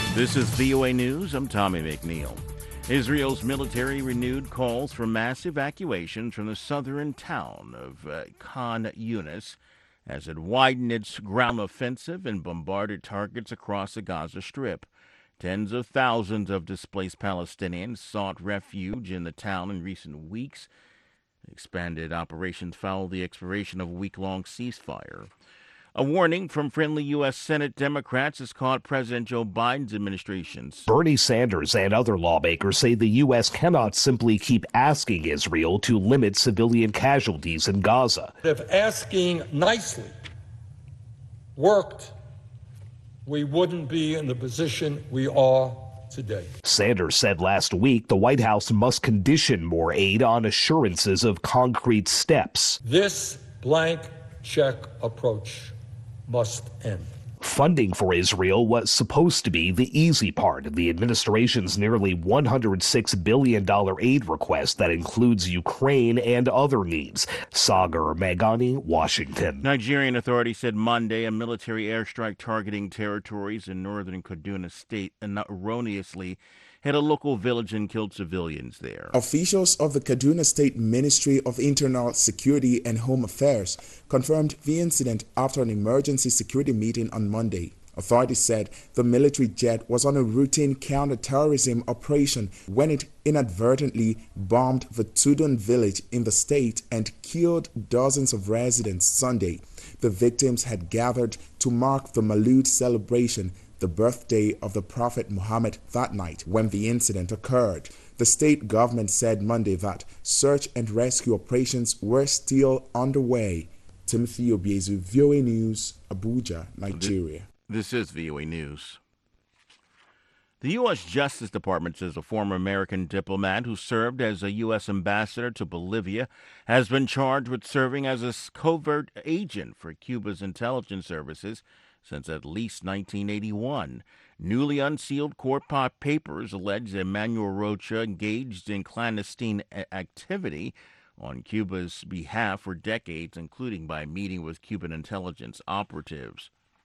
This is VOA News. I'm Tommy McNeil. Israel's military renewed calls for mass evacuations from the southern town of Khan Yunis as it widened its ground offensive and bombarded targets across the Gaza Strip. Tens of thousands of displaced Palestinians sought refuge in the town in recent weeks. Expanded operations followed the expiration of a week-long ceasefire. A warning from friendly U.S. Senate Democrats has caught President Joe Biden's administration's. Bernie Sanders and other lawmakers say the U.S. cannot simply keep asking Israel to limit civilian casualties in Gaza. If asking nicely worked, we wouldn't be in the position we are today. Sanders said last week the White House must condition more aid on assurances of concrete steps. This blank check approach must end. Funding for Israel was supposed to be the easy part of the administration's nearly $106 billion aid request that includes Ukraine and other needs. Sagar Meghani, Washington. Nigerian authorities said Monday a military airstrike targeting territories in northern Kaduna State erroneously hit a local village and killed civilians there. Officials of the Kaduna State Ministry of Internal Security and Home Affairs confirmed the incident after an emergency security meeting on Monday. Authorities said the military jet was on a routine counter-terrorism operation when it inadvertently bombed the Tudun village in the state and killed dozens of residents Sunday. The victims had gathered to mark the Maulud celebration, the birthday of the Prophet Muhammad, that night when the incident occurred. The state government said Monday that search and rescue operations were still underway. Timothy Obiezu, VOA News, Abuja, Nigeria. This is VOA News. The U.S. Justice Department says a former American diplomat who served as a U.S. ambassador to Bolivia has been charged with serving as a covert agent for Cuba's intelligence services since at least 1981. Newly unsealed court papers allege that Manuel Rocha engaged in clandestine activity on Cuba's behalf for decades, including by meeting with Cuban intelligence operatives.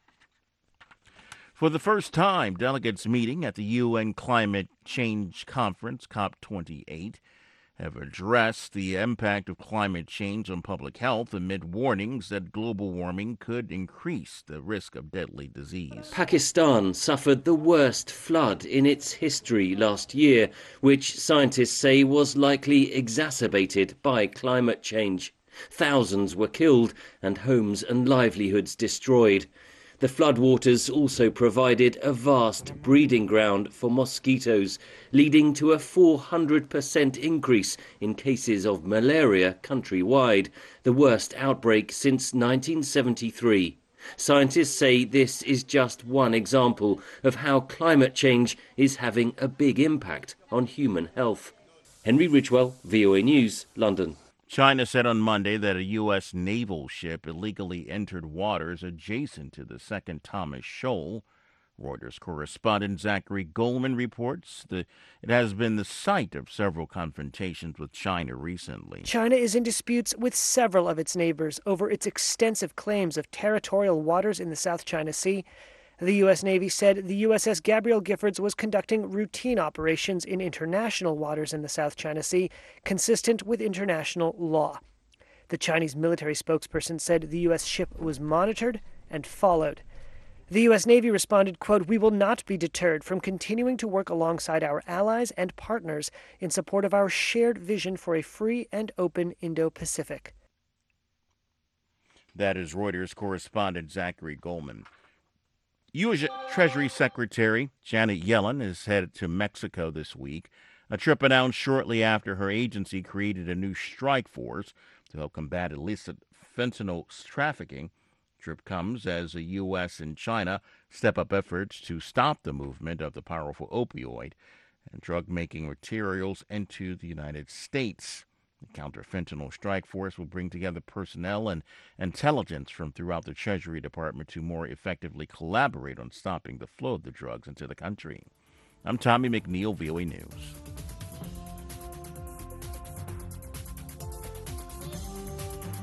For the first time, delegates meeting at the UN Climate Change Conference, COP28, have addressed the impact of climate change on public health amid warnings that global warming could increase the risk of deadly disease. Pakistan suffered the worst flood in its history last year, which scientists say was likely exacerbated by climate change. Thousands were killed and homes and livelihoods destroyed. The floodwaters also provided a vast breeding ground for mosquitoes, leading to a 400% increase in cases of malaria countrywide, the worst outbreak since 1973. Scientists say this is just one example of how climate change is having a big impact on human health. Henry Ridgwell, VOA News, London. China said on Monday that a U.S. naval ship illegally entered waters adjacent to the second Thomas Shoal. Reuters correspondent Zachary Goldman reports that it has been the site of several confrontations with China recently. China is in disputes with several of its neighbors over its extensive claims of territorial waters in the South China Sea. The U.S. Navy said the USS Gabriel Giffords was conducting routine operations in international waters in the South China Sea, consistent with international law. The Chinese military spokesperson said the U.S. ship was monitored and followed. The U.S. Navy responded, quote, "We will not be deterred from continuing to work alongside our allies and partners in support of our shared vision for a free and open Indo-Pacific." That is Reuters correspondent Zachary Goldman. U.S. Treasury Secretary Janet Yellen is headed to Mexico this week, a trip announced shortly after her agency created a new strike force to help combat illicit fentanyl trafficking. The trip comes as the U.S. and China step up efforts to stop the movement of the powerful opioid and drug-making materials into the United States. The counter-fentanyl strike force will bring together personnel and intelligence from throughout the Treasury Department to more effectively collaborate on stopping the flow of the drugs into the country. I'm Tommy McNeil, VOA News.